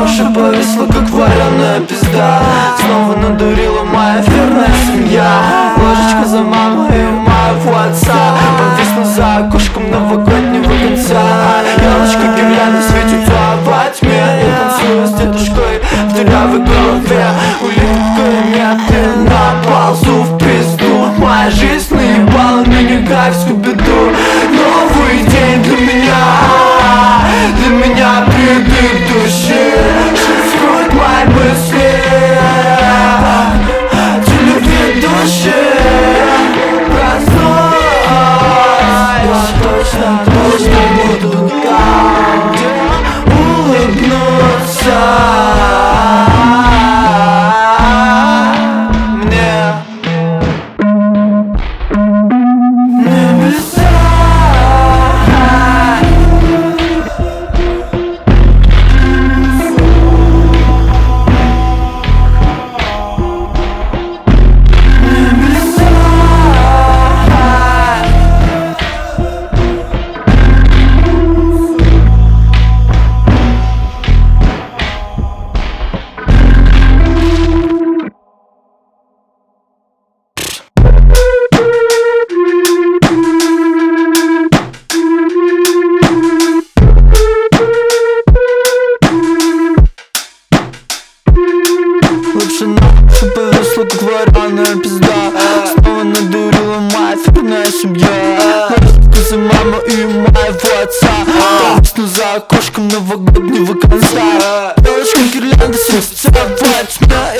уши повисла, как вареная пизда. Снова надурила моя верная семья. Ложечка за маму и моего отца. Повисла за окошком новогоднего конца. Елочка гирлянда светится во тьме. Я танцую с дедушкой в дырявой голове. Улиткой медленно ползу в пизду. Моя жизнь наебала меня как в Скуби-Ду. Новый день для меня предыдущий. Шифрует мои мысли телеведущий. Проснусь, я точно буду там, где улыбнуться мне. Небеса лучше нахуй повисла, как вареная пизда. Снова надурила моя фирная семья. Ложечка за маму и моего отца. Повисла за окошком новогоднего конца. Елочка гирлянда светится во тьме.